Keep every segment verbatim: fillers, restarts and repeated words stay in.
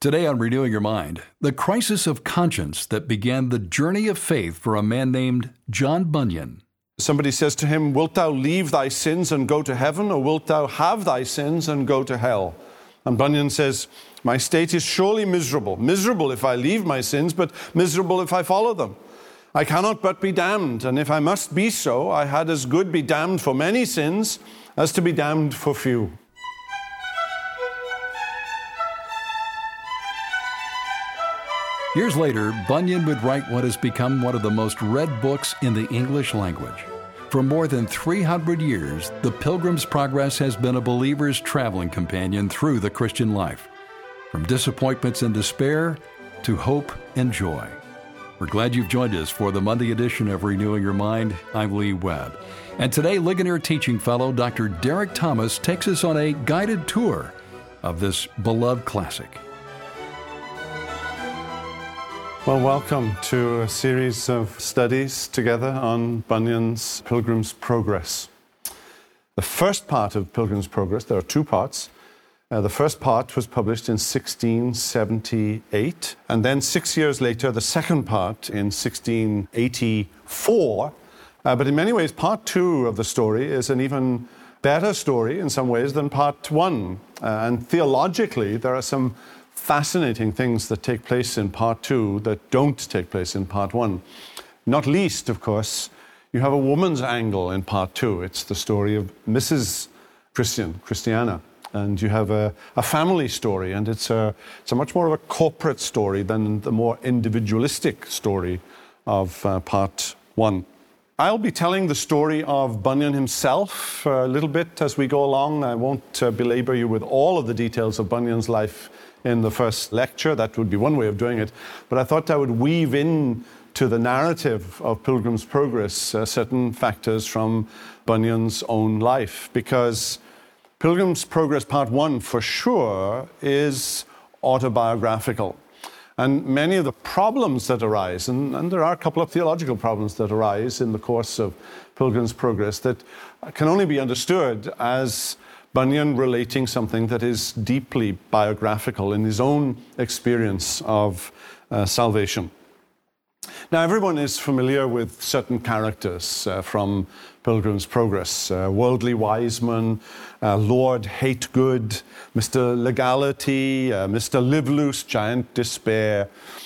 Today on Renewing Your Mind, the crisis of conscience that began the journey of faith for a man named John Bunyan. Somebody says to him, "Wilt thou leave thy sins and go to heaven, or wilt thou have thy sins and go to hell?" And Bunyan says, "My state is surely miserable. Miserable if I leave my sins, but miserable if I follow them. I cannot but be damned, and if I must be so, I had as good be damned for many sins as to be damned for few." Years later, Bunyan would write what has become one of the most read books in the English language. For more than three hundred years, The Pilgrim's Progress has been a believer's traveling companion through the Christian life, from disappointments and despair to hope and joy. We're glad you've joined us for the Monday edition of Renewing Your Mind. I'm Lee Webb. And today, Ligonier Teaching Fellow Doctor Derek Thomas takes us on a guided tour of this beloved classic. Well, welcome to a series of studies together on Bunyan's Pilgrim's Progress. The first part of Pilgrim's Progress, there are two parts. Uh, the first part was published in sixteen seventy-eight, and then six years later, the second part in sixteen eighty-four. Uh, but in many ways, part two of the story is an even better story in some ways than part one. Uh, and theologically, there are some fascinating things that take place in part two that don't take place in part one. Not least, of course, you have a woman's angle in part two. It's the story of Missus Christian, Christiana. And you have a, a family story, and it's a, it's a much more of a corporate story than the more individualistic story of uh, part one. I'll be telling the story of Bunyan himself a little bit as we go along. I won't uh, belabor you with all of the details of Bunyan's life in the first lecture. That would be one way of doing it. But I thought I would weave in to the narrative of Pilgrim's Progress uh, certain factors from Bunyan's own life, because Pilgrim's Progress Part one, for sure, is autobiographical. And many of the problems that arise, and, and there are a couple of theological problems that arise in the course of Pilgrim's Progress that can only be understood as Bunyan relating something that is deeply biographical in his own experience of uh, salvation. Now, everyone is familiar with certain characters uh, from Pilgrim's Progress. Uh, worldly Wiseman, uh, Lord Hategood, Mister Legality, uh, Mister Live Loose, Giant Despair,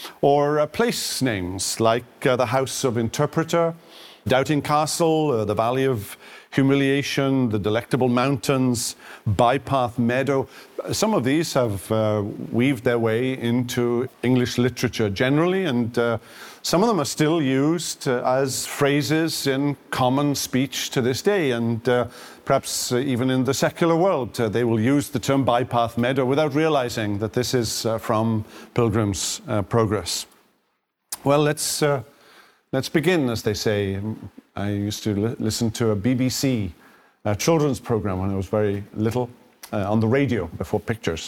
or uh, place names like uh, the House of Interpreter, Doubting Castle, uh, the Valley of Humiliation, the Delectable Mountains, Bypath Meadow. Some of these have uh, weaved their way into English literature generally, and uh, some of them are still used uh, as phrases in common speech to this day, and uh, perhaps uh, even in the secular world, uh, they will use the term Bypath Meadow without realizing that this is uh, from Pilgrim's uh, Progress. Well, let's uh, let's begin, as they say. I used to li- listen to a B B C uh, children's program when I was very little, uh, on the radio before pictures,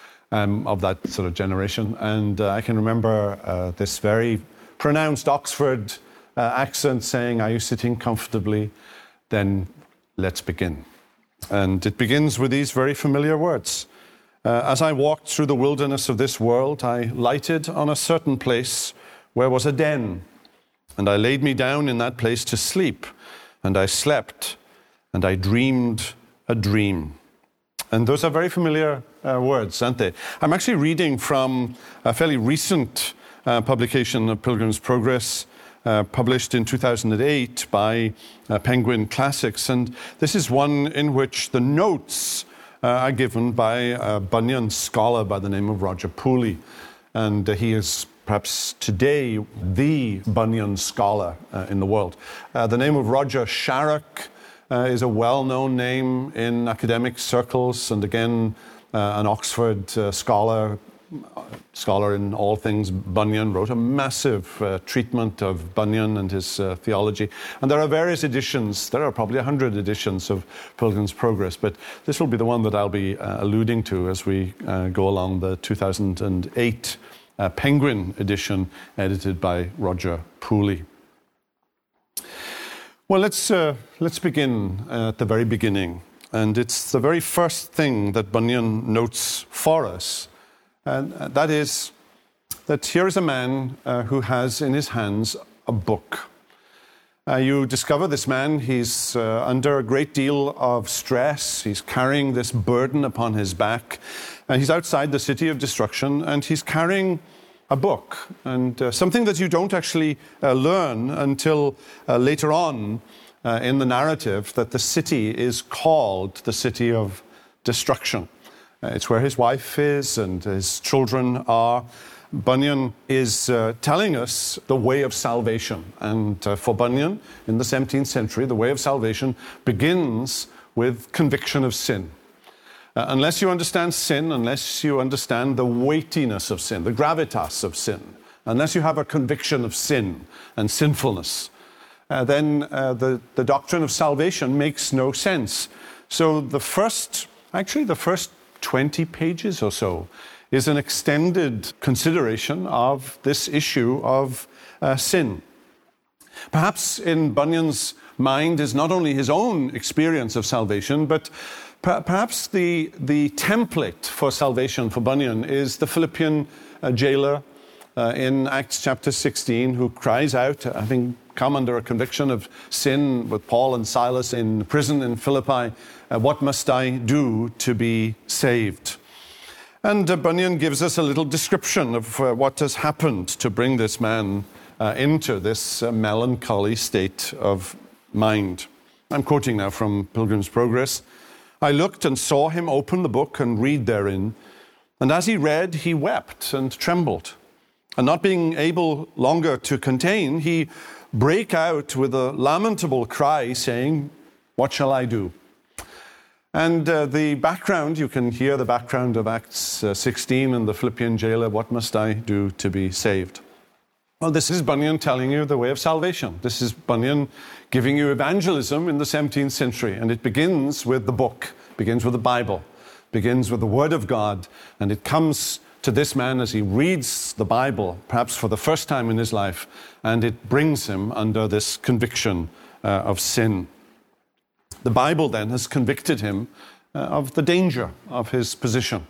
um, of that sort of generation. And uh, I can remember uh, this very pronounced Oxford uh, accent saying, "Are you sitting comfortably? Then let's begin." And it begins with these very familiar words. Uh, As I walked through the wilderness of this world, I lighted on a certain place where was a den. And I laid me down in that place to sleep, and I slept, and I dreamed a dream. And those are very familiar uh, words, aren't they? I'm actually reading from a fairly recent uh, publication of Pilgrim's Progress, uh, published in two thousand eight by uh, Penguin Classics. And this is one in which the notes uh, are given by a Bunyan scholar by the name of Roger Pooley. And uh, he is perhaps today the Bunyan scholar uh, in the world. Uh, the name of Roger Sharrock uh, is a well-known name in academic circles, and again, uh, an Oxford uh, scholar, scholar in all things Bunyan, wrote a massive uh, treatment of Bunyan and his uh, theology. And there are various editions, there are probably a hundred editions of Pilgrim's Progress, but this will be the one that I'll be uh, alluding to as we uh, go along the two thousand eight Uh, Penguin edition, edited by Roger Pooley. Well, let's uh, let's begin at the very beginning, and it's the very first thing that Bunyan notes for us And that is that here is a man uh, who has in his hands a book. Uh, you discover this man, he's uh, under a great deal of stress. He's carrying this burden upon his back. And he's outside the city of destruction, and he's carrying a book. And uh, something that you don't actually uh, learn until uh, later on uh, in the narrative, that the city is called the city of destruction. Uh, it's where his wife is and his children are. Bunyan is uh, telling us the way of salvation. And uh, for Bunyan, in the seventeenth century, the way of salvation begins with conviction of sin. Uh, unless you understand sin, unless you understand the weightiness of sin, the gravitas of sin, unless you have a conviction of sin and sinfulness, uh, then uh, the, the doctrine of salvation makes no sense. So the first, actually the first twenty pages or so, is an extended consideration of this issue of uh, sin. Perhaps in Bunyan's mind is not only his own experience of salvation, but per- perhaps the, the template for salvation for Bunyan is the Philippian uh, jailer uh, in Acts chapter sixteen, who cries out, having come under a conviction of sin with Paul and Silas in prison in Philippi, uh, what must I do to be saved? And uh, Bunyan gives us a little description of uh, what has happened to bring this man uh, into this uh, melancholy state of mind. I'm quoting now from Pilgrim's Progress. I looked and saw him open the book and read therein. And as he read, he wept and trembled. And not being able longer to contain, he brake out with a lamentable cry, saying, "What shall I do?" And uh, the background, you can hear the background of Acts uh, sixteen and the Philippian jailer, what must I do to be saved? Well, this is Bunyan telling you the way of salvation. This is Bunyan giving you evangelism in the seventeenth century. And it begins with the book, begins with the Bible, begins with the Word of God. And it comes to this man as he reads the Bible, perhaps for the first time in his life, and it brings him under this conviction uh, of sin. The Bible then has convicted him uh, of the danger of his position.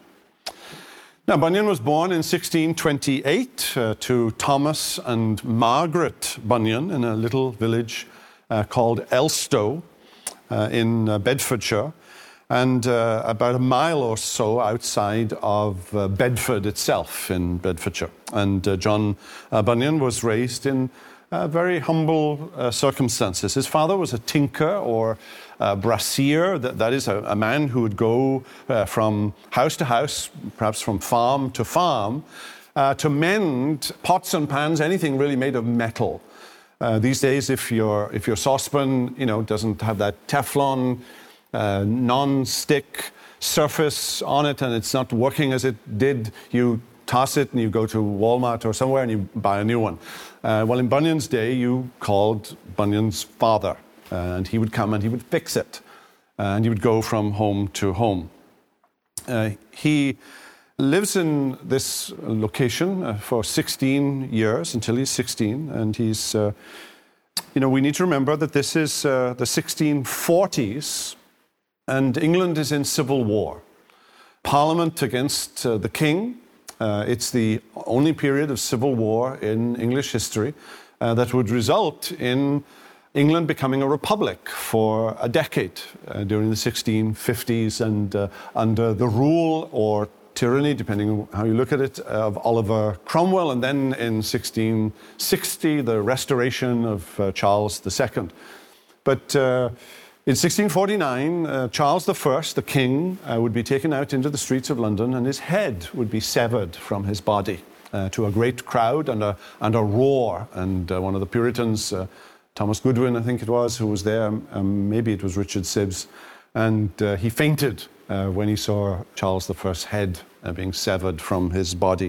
Now, Bunyan was born in sixteen twenty-eight uh, to Thomas and Margaret Bunyan in a little village uh, called Elstow uh, in uh, Bedfordshire, and uh, about a mile or so outside of uh, Bedford itself in Bedfordshire. And uh, John uh, Bunyan was raised in Uh, very humble uh, circumstances. His father was a tinker or a brassier. That, that is a, a man who would go uh, from house to house, perhaps from farm to farm, uh, to mend pots and pans, anything really made of metal. Uh, these days, if your if your saucepan, you know, doesn't have that Teflon uh, non-stick surface on it, and it's not working as it did, you toss it and you go to Walmart or somewhere and you buy a new one. Uh, well, in Bunyan's day, you called Bunyan's father, uh, and he would come and he would fix it, uh, and he would go from home to home. Uh, he lives in this location uh, for sixteen years, until he's sixteen, and he's, uh, you know, we need to remember that this is uh, the sixteen forties, and England is in civil war. Parliament against uh, the king. Uh, it's the only period of civil war in English history uh, that would result in England becoming a republic for a decade uh, during the sixteen fifties, and uh, under the rule or tyranny, depending on how you look at it, of Oliver Cromwell, and then in sixteen sixty, the restoration of uh, Charles the Second. But uh, in sixteen forty-nine, uh, Charles the First, the king, uh, would be taken out into the streets of London, and his head would be severed from his body uh, to a great crowd and a, and a roar. And uh, one of the Puritans, uh, Thomas Goodwin, I think it was, who was there, um, maybe it was Richard Sibbs, and uh, he fainted uh, when he saw Charles the First's head uh, being severed from his body.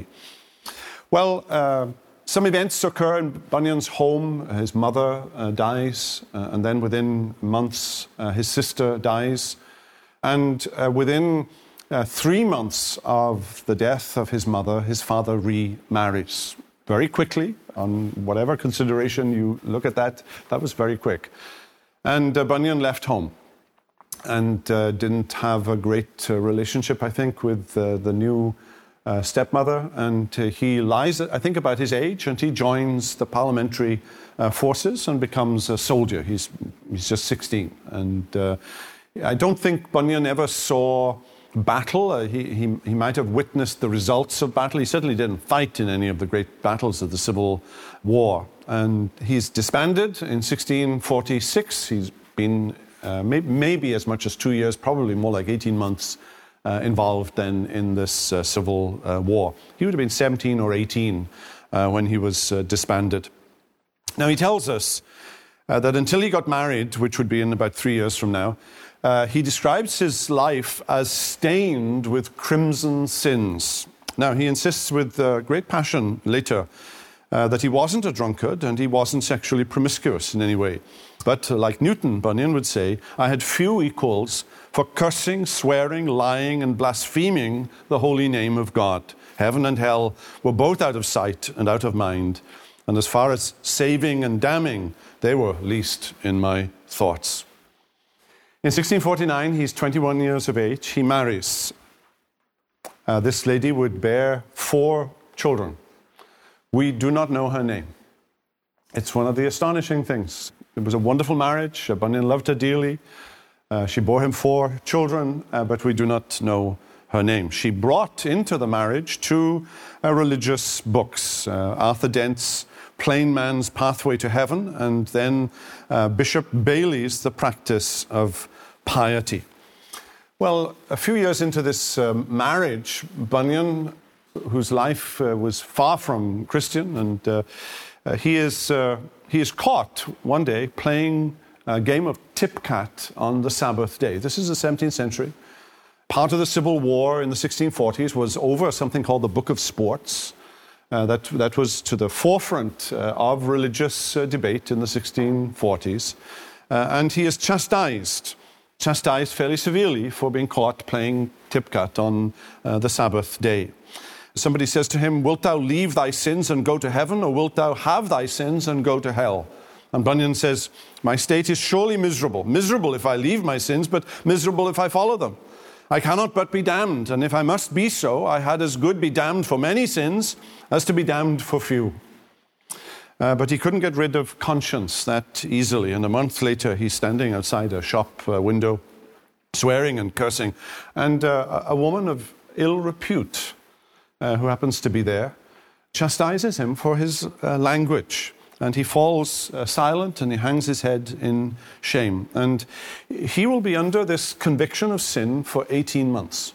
Well, uh, some events occur in Bunyan's home. His mother uh, dies, uh, and then within months, uh, his sister dies. And uh, within uh, three months of the death of his mother, his father remarries. Very quickly, on whatever consideration you look at that, that was very quick. And uh, Bunyan left home and uh, didn't have a great uh, relationship, I think, with uh, the new uh, stepmother, and uh, he lies, I think, about his age, and he joins the parliamentary uh, forces and becomes a soldier. He's, he's just sixteen. And uh, I don't think Bunyan ever saw battle. Uh, he, he, he might have witnessed the results of battle. He certainly didn't fight in any of the great battles of the Civil War. And he's disbanded in sixteen forty-six. He's been uh, may, maybe as much as two years, probably more like eighteen months, uh, involved then in this uh, Civil uh, War. He would have been seventeen or eighteen uh, when he was uh, disbanded. Now, he tells us uh, that until he got married, which would be in about three years from now, Uh, he describes his life as stained with crimson sins. Now, he insists with uh, great passion later uh, that he wasn't a drunkard and he wasn't sexually promiscuous in any way. But uh, like Newton, Bunyan would say, I had few equals for cursing, swearing, lying, and blaspheming the holy name of God. Heaven and hell were both out of sight and out of mind. And as far as saving and damning, they were least in my thoughts. In sixteen forty-nine, he's twenty-one years of age. He marries. Uh, this lady would bear four children. We do not know her name. It's one of the astonishing things. It was a wonderful marriage. Bunyan loved her dearly. Uh, she bore him four children, uh, but we do not know her name. She brought into the marriage two uh, religious books, uh, Arthur Dent's Plain Man's Pathway to Heaven, and then uh, Bishop Bailey's The Practice of Piety. Well, a few years into this um, marriage, Bunyan, whose life uh, was far from Christian, and uh, uh, he is uh, he is caught one day playing a game of tip-cat on the Sabbath day. This is the seventeenth century. Part of the Civil War in the sixteen forties was over something called the Book of Sports. Uh, that, that was to the forefront uh, of religious uh, debate in the sixteen forties. Uh, and he is chastised, chastised fairly severely for being caught playing tip-cat on uh, the Sabbath day. Somebody says to him, wilt thou leave thy sins and go to heaven, or wilt thou have thy sins and go to hell? And Bunyan says, my state is surely miserable. Miserable if I leave my sins, but miserable if I follow them. I cannot but be damned, and if I must be so, I had as good be damned for many sins as to be damned for few. Uh, but he couldn't get rid of conscience that easily, and a month later he's standing outside a shop uh, window, swearing and cursing, and uh, a woman of ill repute, uh, who happens to be there, chastises him for his uh, language. And he falls uh, silent, and he hangs his head in shame. And he will be under this conviction of sin for eighteen months.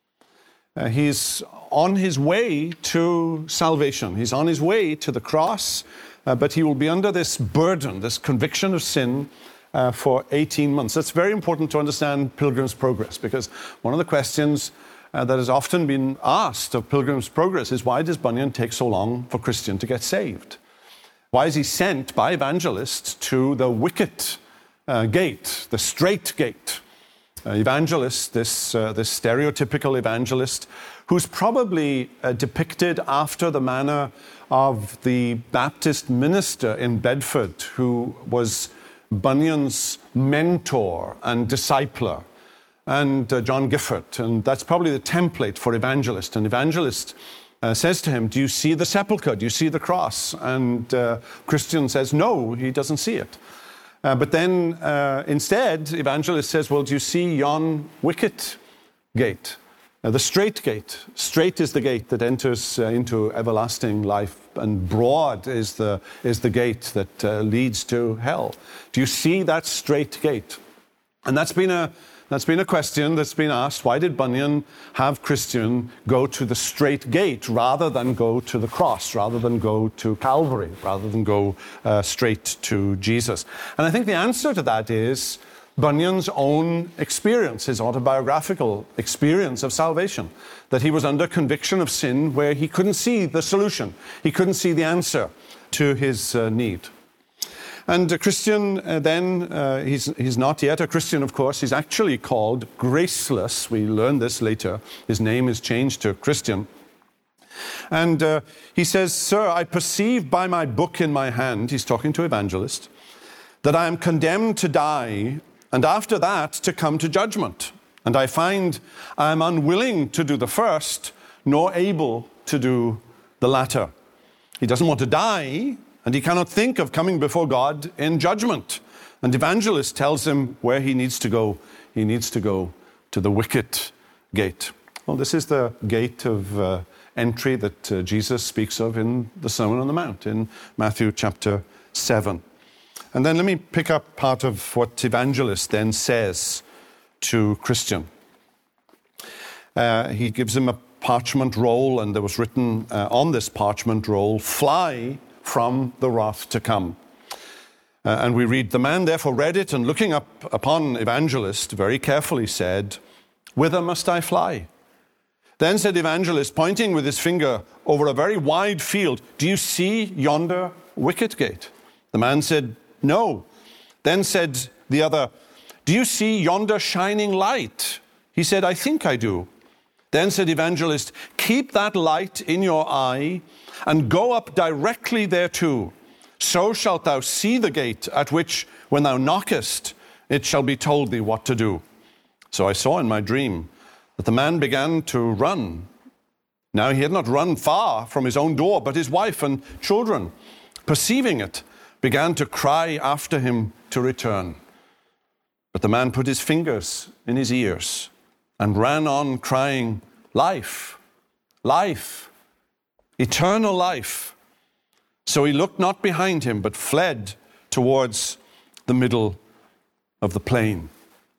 Uh, he's on his way to salvation. He's on his way to the cross, uh, but he will be under this burden, this conviction of sin uh, for eighteen months. That's very important to understand Pilgrim's Progress, because one of the questions uh, that has often been asked of Pilgrim's Progress is, why does Bunyan take so long for Christian to get saved? Why is he sent by evangelists to the wicket uh, gate, the straight gate? Uh, evangelist, this, uh, this stereotypical evangelist, who's probably uh, depicted after the manner of the Baptist minister in Bedford, who was Bunyan's mentor and discipler, and uh, John Gifford. And that's probably the template for evangelist. An evangelist Uh, says to him, do you see the sepulchre? Do you see the cross? And uh, Christian says, no, he doesn't see it. Uh, but then uh, instead, evangelist says, well, do you see yon wicket gate? Uh, the straight gate. Straight is the gate that enters uh, into everlasting life, and broad is the, is the gate that uh, leads to hell. Do you see that straight gate? And that's been a That's been a question that's been asked. Why did Bunyan have Christian go to the straight gate rather than go to the cross, rather than go to Calvary, rather than go uh, straight to Jesus? And I think the answer to that is Bunyan's own experience, his autobiographical experience of salvation, that he was under conviction of sin where he couldn't see the solution. He couldn't see the answer to his uh, need. And a Christian, uh, then, uh, he's, he's not yet a Christian, of course. He's actually called Graceless. We learn this later. His name is changed to Christian. And uh, he says, Sir, I perceive by my book in my hand, he's talking to evangelist, that I am condemned to die, and after that to come to judgment. And I find I am unwilling to do the first, nor able to do the latter. He doesn't want to die, and he cannot think of coming before God in judgment. And Evangelist tells him where he needs to go. He needs to go to the wicket gate. Well, this is the gate of uh, entry that uh, Jesus speaks of in the Sermon on the Mount in Matthew chapter seven. And then let me pick up part of what Evangelist then says to Christian. Uh, he gives him a parchment roll, and there was written uh, on this parchment roll, "Fly from the wrath to come." Uh, and we read, "The man therefore read it, and looking up upon Evangelist very carefully said, 'Whither must I fly?' Then said Evangelist, pointing with his finger over a very wide field, 'Do you see yonder wicket gate?' The man said, 'No.' Then said the other, 'Do you see yonder shining light?' He said, 'I think I do.' Then said Evangelist, 'Keep that light in your eye, and go up directly thereto. So shalt thou see the gate at which, when thou knockest, it shall be told thee what to do.' So I saw in my dream that the man began to run. Now he had not run far from his own door, but his wife and children, perceiving it, began to cry after him to return. But the man put his fingers in his ears and ran on crying, 'Life, life, eternal life.' So he looked not behind him, but fled towards the middle of the plain."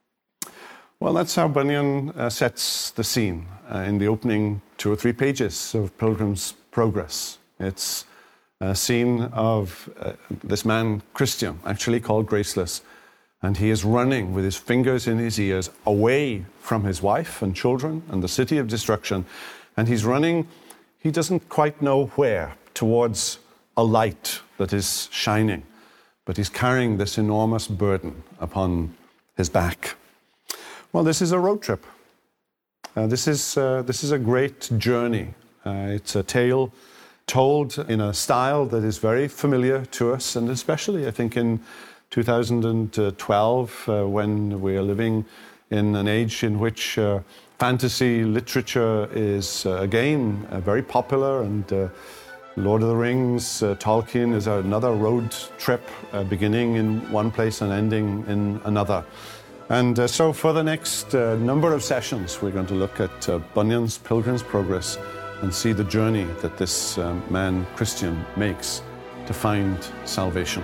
Well, that's how Bunyan uh, sets the scene uh, in the opening two or three pages of Pilgrim's Progress. It's a scene of uh, this man, Christian, actually called Graceless, and he is running with his fingers in his ears away from his wife and children and the city of destruction, and he's running, he doesn't quite know where, towards a light that is shining, but he's carrying this enormous burden upon his back. Well, this is a road trip. Uh, this is uh, this is a great journey. Uh, it's a tale told in a style that is very familiar to us, and especially, I think, in two thousand twelve, uh, when we are living in an age in which uh, fantasy literature is uh, again uh, very popular, and uh, Lord of the Rings, uh, Tolkien is another road trip, uh, beginning in one place and ending in another. And uh, so for the next uh, number of sessions, we're going to look at uh, Bunyan's Pilgrim's Progress and see the journey that this um, man, Christian, makes to find salvation.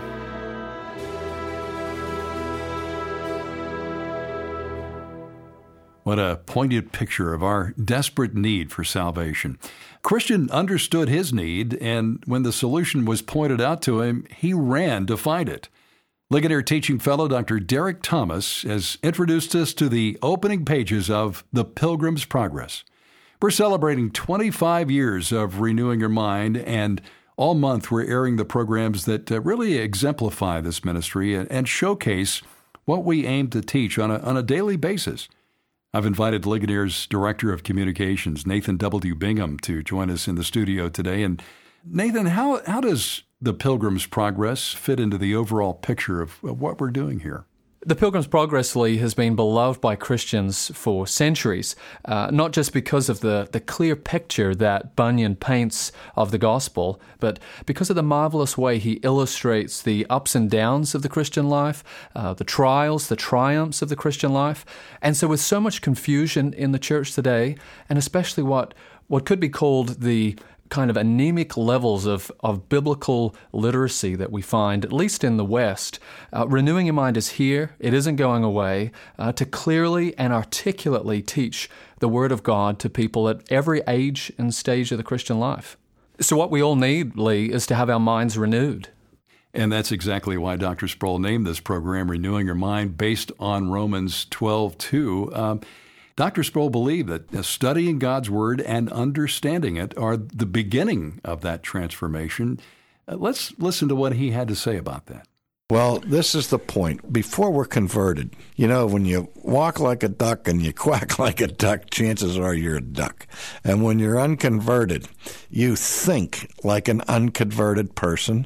What a poignant picture of our desperate need for salvation. Christian understood his need, and when the solution was pointed out to him, he ran to find it. Ligonier teaching fellow Doctor Derek Thomas has introduced us to the opening pages of The Pilgrim's Progress. We're celebrating twenty-five years of Renewing Your Mind, and all month we're airing the programs that uh, really exemplify this ministry and, and showcase what we aim to teach on a, on a daily basis. I've invited Ligonier's Director of Communications, Nathan W. Bingham, to join us in the studio today. And Nathan, how, how does The Pilgrim's Progress fit into the overall picture of, of what we're doing here? The Pilgrim's Progress, Lee, has been beloved by Christians for centuries, uh, not just because of the, the clear picture that Bunyan paints of the gospel, but because of the marvelous way he illustrates the ups and downs of the Christian life, uh, the trials, the triumphs of the Christian life. And so with so much confusion in the church today, and especially what, what could be called the kind of anemic levels of, of biblical literacy that we find, at least in the West, uh, Renewing Your Mind is here. It isn't going away, uh, to clearly and articulately teach the Word of God to people at every age and stage of the Christian life. So what we all need, Lee, is to have our minds renewed. And that's exactly why Doctor Sproul named this program Renewing Your Mind, based on Romans twelve two. Um, Doctor Sproul believed that studying God's Word and understanding it are the beginning of that transformation. Uh, let's listen to what he had to say about that. Well, this is the point. Before we're converted, you know, when you walk like a duck and you quack like a duck, chances are you're a duck. And when you're unconverted, you think like an unconverted person,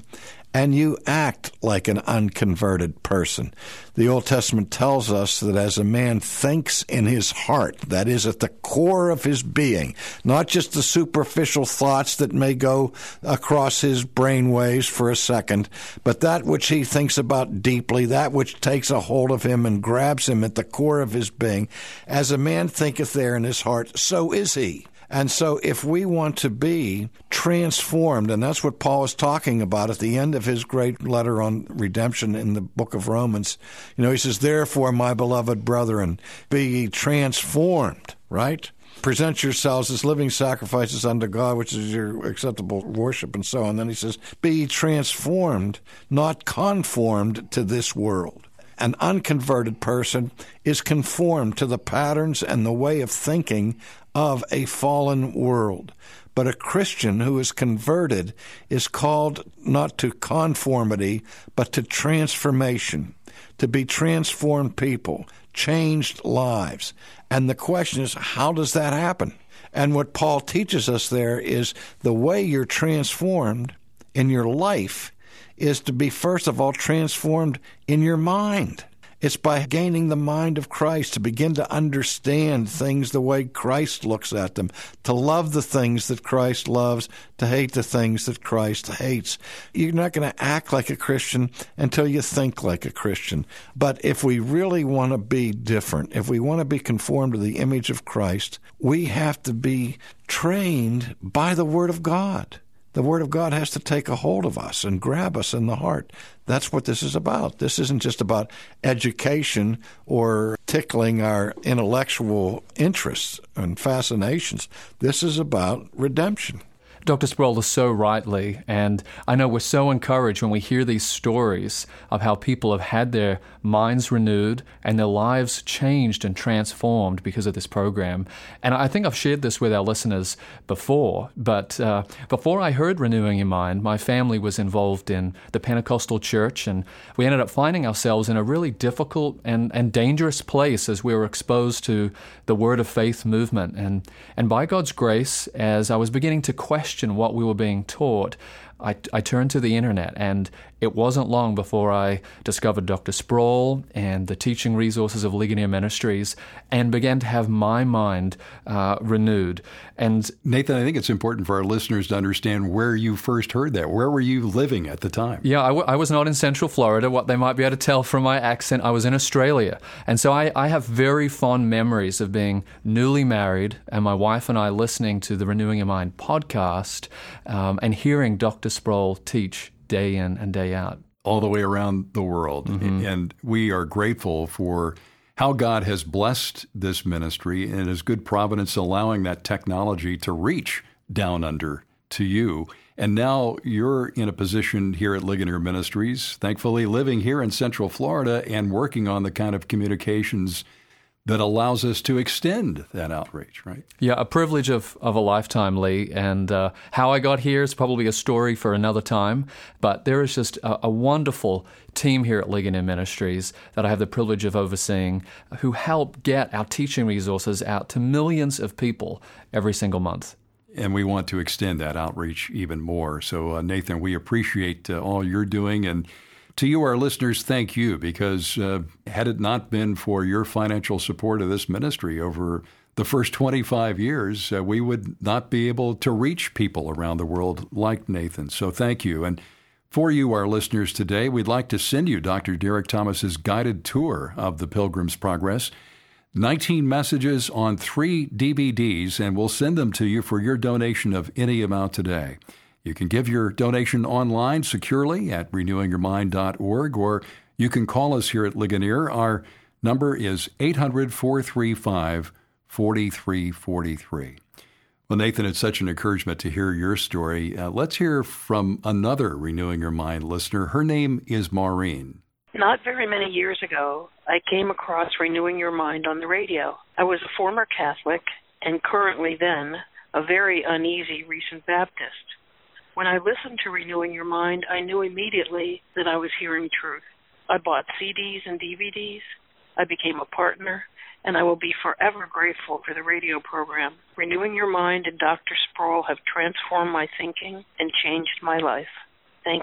and you act like an unconverted person. The Old Testament tells us that as a man thinks in his heart, that is at the core of his being, not just the superficial thoughts that may go across his brain waves for a second, but that which he thinks about deeply, that which takes a hold of him and grabs him at the core of his being. As a man thinketh there in his heart, so is he. And so if we want to be transformed, and that's what Paul is talking about at the end of his great letter on redemption in the book of Romans, you know, he says, therefore, my beloved brethren, be ye transformed, right? Present yourselves as living sacrifices unto God, which is your acceptable worship, and so on. Then he says, be ye transformed, not conformed to this world. An unconverted person is conformed to the patterns and the way of thinking of a fallen world. But a Christian who is converted is called not to conformity, but to transformation, to be transformed people, changed lives. And the question is, how does that happen? And what Paul teaches us there is the way you're transformed in your life is to be, first of all, transformed in your mind. It's by gaining the mind of Christ, to begin to understand things the way Christ looks at them, to love the things that Christ loves, to hate the things that Christ hates. You're not going to act like a Christian until you think like a Christian. But if we really want to be different, if we want to be conformed to the image of Christ, we have to be trained by the Word of God. The Word of God has to take a hold of us and grab us in the heart. That's what this is about. This isn't just about education or tickling our intellectual interests and fascinations. This is about redemption. Doctor Sproul is so rightly, and I know we're so encouraged when we hear these stories of how people have had their minds renewed and their lives changed and transformed because of this program. And I think I've shared this with our listeners before, but uh, before I heard Renewing Your Mind, my family was involved in the Pentecostal church, and we ended up finding ourselves in a really difficult and, and dangerous place as we were exposed to the Word of Faith movement. And, and by God's grace, as I was beginning to question what we were being taught, I, I turned to the internet, and it wasn't long before I discovered Doctor Sproul and the teaching resources of Ligonier Ministries and began to have my mind uh, renewed. And Nathan, I think it's important for our listeners to understand where you first heard that. Where were you living at the time? Yeah, I, w- I was not in Central Florida. What they might be able to tell from my accent, I was in Australia. And so I, I have very fond memories of being newly married and my wife and I listening to the Renewing Your Mind podcast um, and hearing Doctor Sproul teach day in and day out. All the way around the world. Mm-hmm. And we are grateful for how God has blessed this ministry and His good providence allowing that technology to reach down under to you. And now you're in a position here at Ligonier Ministries, thankfully living here in Central Florida and working on the kind of communications that allows us to extend that outreach, right? Yeah, a privilege of, of a lifetime, Lee. And uh, how I got here is probably a story for another time. But there is just a, a wonderful team here at Ligonier Ministries that I have the privilege of overseeing who help get our teaching resources out to millions of people every single month. And we want to extend that outreach even more. So, uh, Nathan, we appreciate uh, all you're doing. And to you, our listeners, thank you, because uh, had it not been for your financial support of this ministry over the first twenty-five years, uh, we would not be able to reach people around the world like Nathan. So thank you. And for you, our listeners, today, we'd like to send you Doctor Derek Thomas's guided tour of the Pilgrim's Progress. nineteen messages on three D V Ds, and we'll send them to you for your donation of any amount today. You can give your donation online securely at renewing your mind dot org, or you can call us here at Ligonier. Our number is eight hundred, four three five, four three four three. Well, Nathan, it's such an encouragement to hear your story. Uh, let's hear from another Renewing Your Mind listener. Her name is Maureen. Not very many years ago, I came across Renewing Your Mind on the radio. I was a former Catholic and currently then a very uneasy recent Baptist. When I listened to Renewing Your Mind, I knew immediately that I was hearing truth. I bought C Ds and D V Ds. I became a partner, and I will be forever grateful for the radio program. Renewing Your Mind and Doctor Sproul have transformed my thinking and changed my life. Thank you.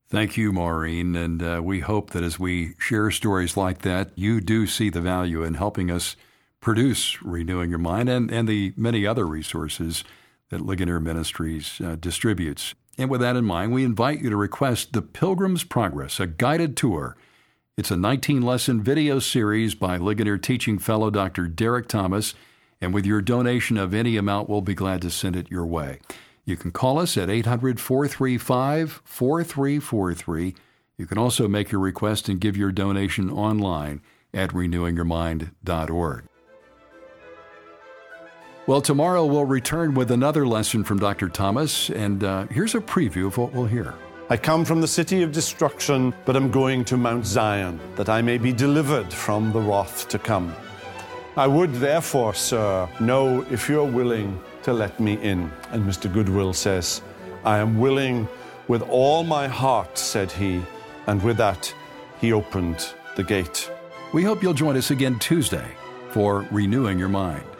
Thank you, Maureen, and uh, we hope that as we share stories like that, you do see the value in helping us produce Renewing Your Mind and, and the many other resources that Ligonier Ministries uh, distributes. And with that in mind, we invite you to request The Pilgrim's Progress, a guided tour. It's a nineteen-lesson video series by Ligonier teaching fellow Doctor Derek Thomas, and with your donation of any amount, we'll be glad to send it your way. You can call us at eight hundred, four three five, four three four three. You can also make your request and give your donation online at renewing your mind dot org. Well, tomorrow we'll return with another lesson from Doctor Thomas, and uh, here's a preview of what we'll hear. I come from the city of destruction, but am going to Mount Zion, that I may be delivered from the wrath to come. I would therefore, sir, know if you're willing to let me in. And Mister Goodwill says, I am willing with all my heart, said he, and with that he opened the gate. We hope you'll join us again Tuesday for Renewing Your Mind.